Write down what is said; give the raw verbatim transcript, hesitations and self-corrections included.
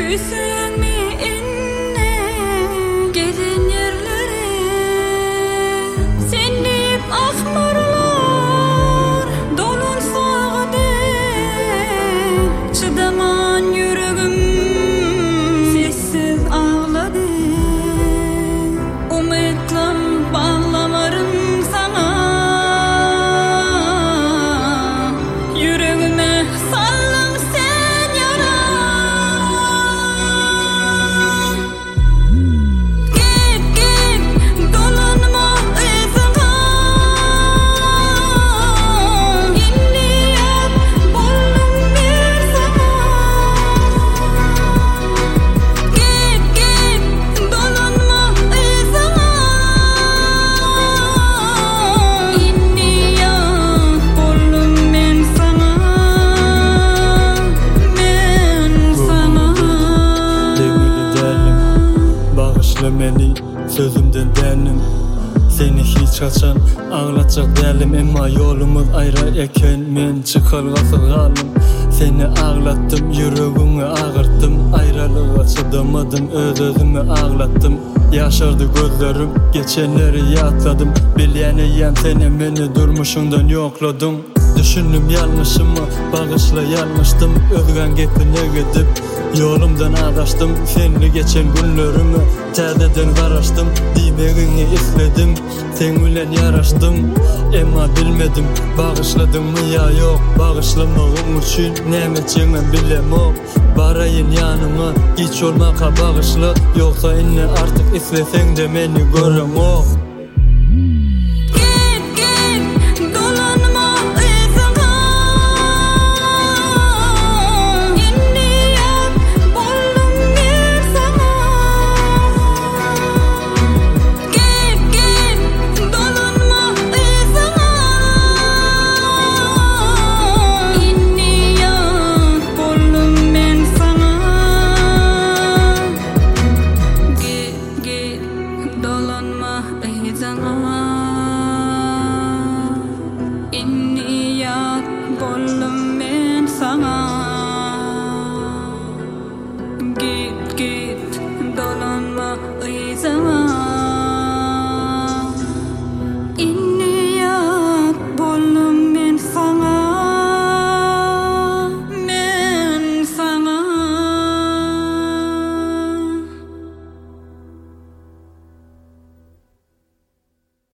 Küsün mi inne gelen yerlere, sen deyip akmarlar dolun sağdı. Çıdaman yüreğim sessiz ağladı. Umutla bağlamarım sana, yüreğime sallan sen yara. Git git dolanma izine, inniyat bollum bir sana. Git git dolanma izine, inniyat bollum ben sana, ben sana. Devili derlim, bağışla meni sözümden dernim. Seni hiç kaçan ağlatacak derlim, emma yolumuz ayrı eken men çıkargasız galım. Seni ağlattım, yüreğimi ağırttım, ayrılığa çıdamadım, öz özümü ağlattım. Yaşardı gözlerim, geçenleri yatladım, bilyeneyem seni meni durmuşundan yokladın. Düşündüm yanlışımı, bağışla yanlıştım, özgen gepine gidip yolumdan adaştım. Seni geçen günlerimi terdeden karaştım, dimeğini istedim, sen bilen yaraştım. Emma bilmedim, bağışladın mı ya yok, bağışlamağım için nemetçiğimi bilemok. Barayın yanıma, hiç olmaka bağışla, yoksa inne artık istesen de beni görem ok.